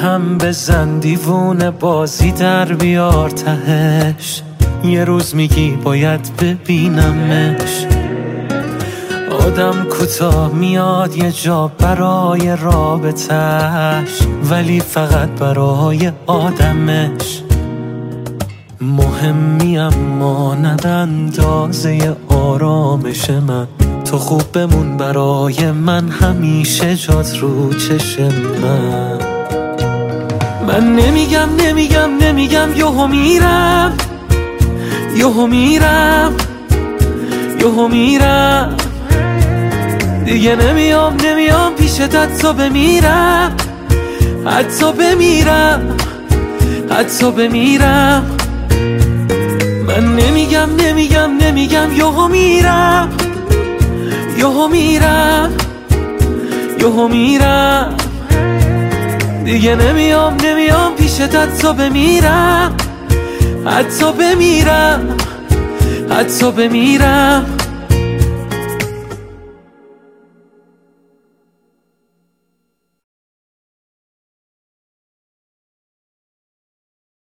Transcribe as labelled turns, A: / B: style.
A: هم بزن دیوونه بازی در بیار تهش. یه روز میگی باید ببینمش. آدم کوتاه میاد یه جا برای رابطش، ولی فقط برای آدمش. مهمی اما ند اندازه آرامش من. تو خوب بمون برای من، همیشه جات رو چشم من نمیگم یهو میرم، یهو میرم، یهو میرم. دیگه نمیام پیشت حتی بمیرم، حتی بمیرم، حتی بمیرم. من نمیگم یهو میرم، یهو میرم، یهو میرم. دیگه نمیام پیشت حتی بمیرم، حتی بمیرم، حتی بمیرم.